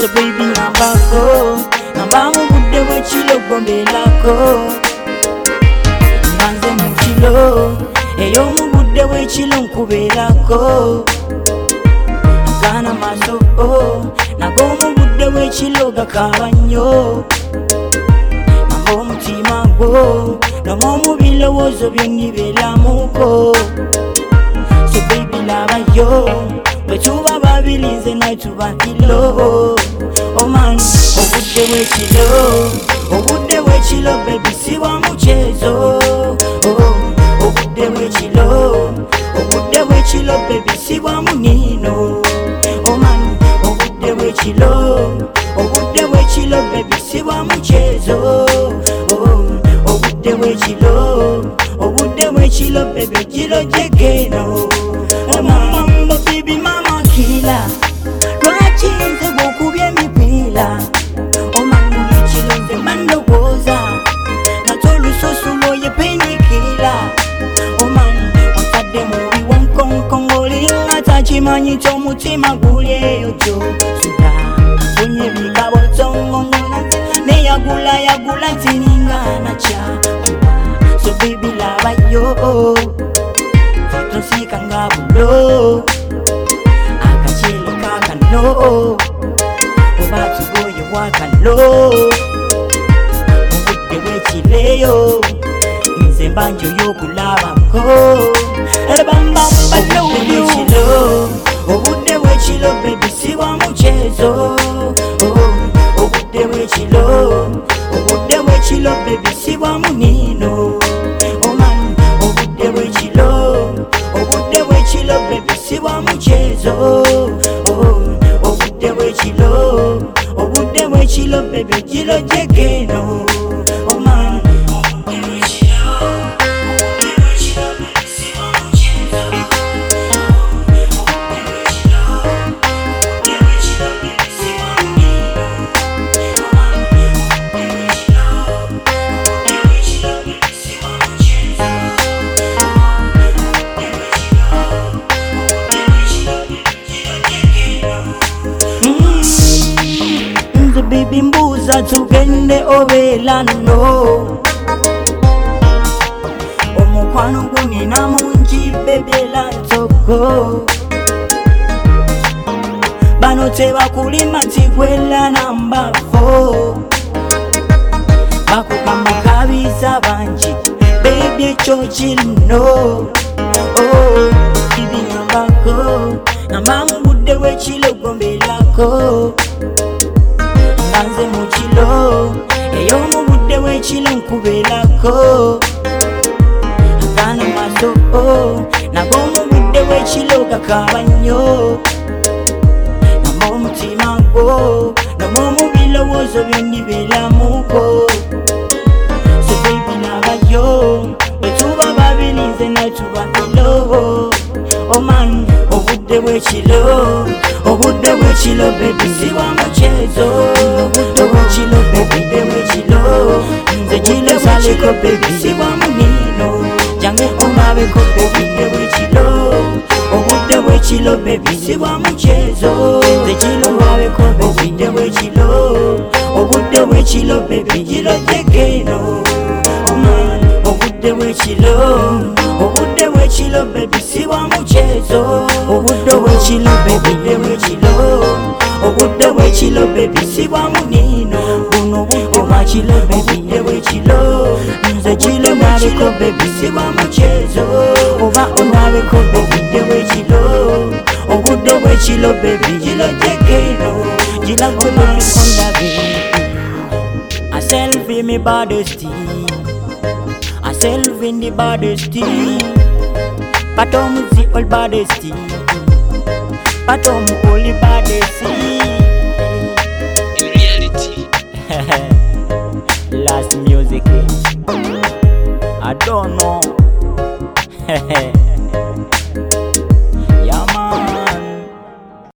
So baby ngambako, ngambamu budde wechilo gombelako. Manze mchilo, eyo mubudde wechilo nkubelako. Gana maso, nago mubudde wechilo gakabanyo. Mambo mutima go, nomo mubilowozo byonnibelamuko. So baby lava yo, bwetuba babili nze nawe tuba kilo. Oh man, obudde wechilo baby siwa muchezo. Obudde wechilo baby siwa munino. Oh man, obudde wechilo baby siwa muchezo. Obudde wechilo baby kilo jegeno. Mama baby mama kila lwaki nze bwokubya emipira. Omanyula ekiro nze mandowooza nate olususu lwoye penikira. Omani otadde mubi wonkonko ng'olinga takimanyi ky'omutima guli eyo gy'osuga. Funye ebigabo tongongola neyagula tininga nakyakuba. So baby labayo tonsika nga bulo akachele kakano oba tugoye wakalo. Obudde wechileyo nze mbanjo yokulabako. Obudde wechilo baby siwa muchezo. Obudde wechilo baby siwa munino. Oh man, obudde wechilo baby siwa muchezo. Obudde wechilo baby kilo jegeno. Oh man, baby mbuza tugende obelano. Omukwano gunina mungi bebela ntoko. Bano tebakulima tigwela nambafo. Bakugamba kabiza bangi baby ekyo kirino. Bibi ngambako, ngambamu budde wechilo gombelako. Nze mukilo, eyo mubudde wechilo nkubelako. Agana maso, nago mubudde wechilo gakabanyo. Nambo mutima go, nomo mubilowozo byonnibelamuko. So baby labayo, bwetuba babili nze nawe tuba kilo. Oh man, obudde wechilo baby siwa muchezo. Obudde wechilo nze kilo saleko baby siwa munino. Jange omabeko obudde wechilo baby siwa muchezo. Nze kilo wabeko obudde wechilo baby kilo jegeno. Oh man, obudde wechilo baby siwa muchezo. Obudde wechilo baby siwa munino. Buno budde wechilo baby nze kilo wabeko baby siwa muchezo. Oba onabeko obudde wechilo baby kilo jegeno. Gila guma kondabe I selfie me baddest. I selfie in the baddest. Patom the old baddest. Patom only baddest.